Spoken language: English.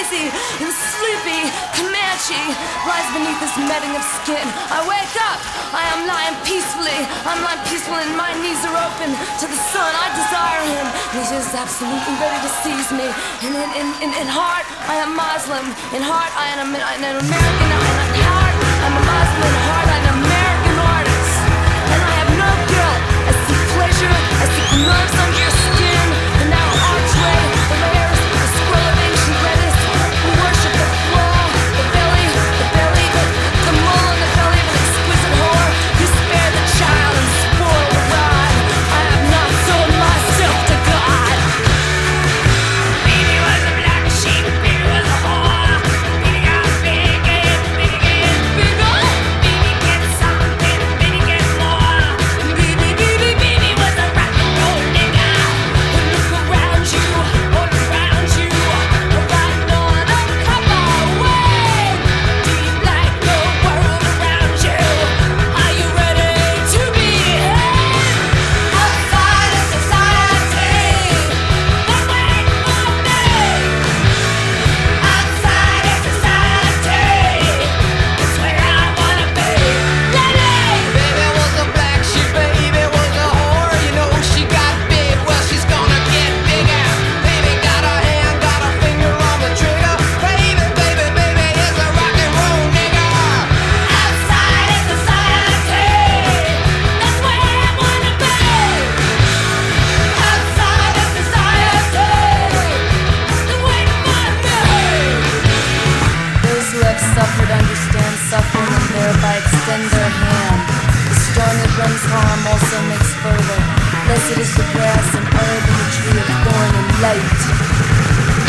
lazy and sleepy Comanche lies beneath this netting of skin. I wake up, I am lying peacefully. I'm lying peaceful and my knees are open to the sun. I desire him. He's just absolutely ready to seize me. And in heart, I am Muslim. In heart, I am an American. In heart, I'm a Muslim. In heart, I'm an American artist. And I have no guilt. I seek pleasure. I seek nerves under your skin. The narrow archway, the layers, the scroll of ancient lettuce. We worship the flaw, the belly, the mole in the belly of an exquisite whore. You spare the child and spoil the rod. I have not sold myself to God. Baby was a black sheep, baby was a whore. Baby got big and bigger. Baby get something, baby get more. Baby was a rock and roll nigga. Look around you, all around you. Riding on a copper wave. Do you like the world around you? Are you ready to be outside of society? They're waiting for me. Outside of society, that's where I wanna be. Baby was a black sheep, baby was a whore. You know she got big, well she's gonna get bigger. Baby got her hand, got her finger on the trigger. Baby is a rock and roll nigga. Outside of society, that's where I wanna be. Outside of society, they're waiting for me. Those who have suffered understand suffering and thereby extend their hand. The storm that brings harm also makes further. Blessed is the grass and herb and the tree of thorn and light.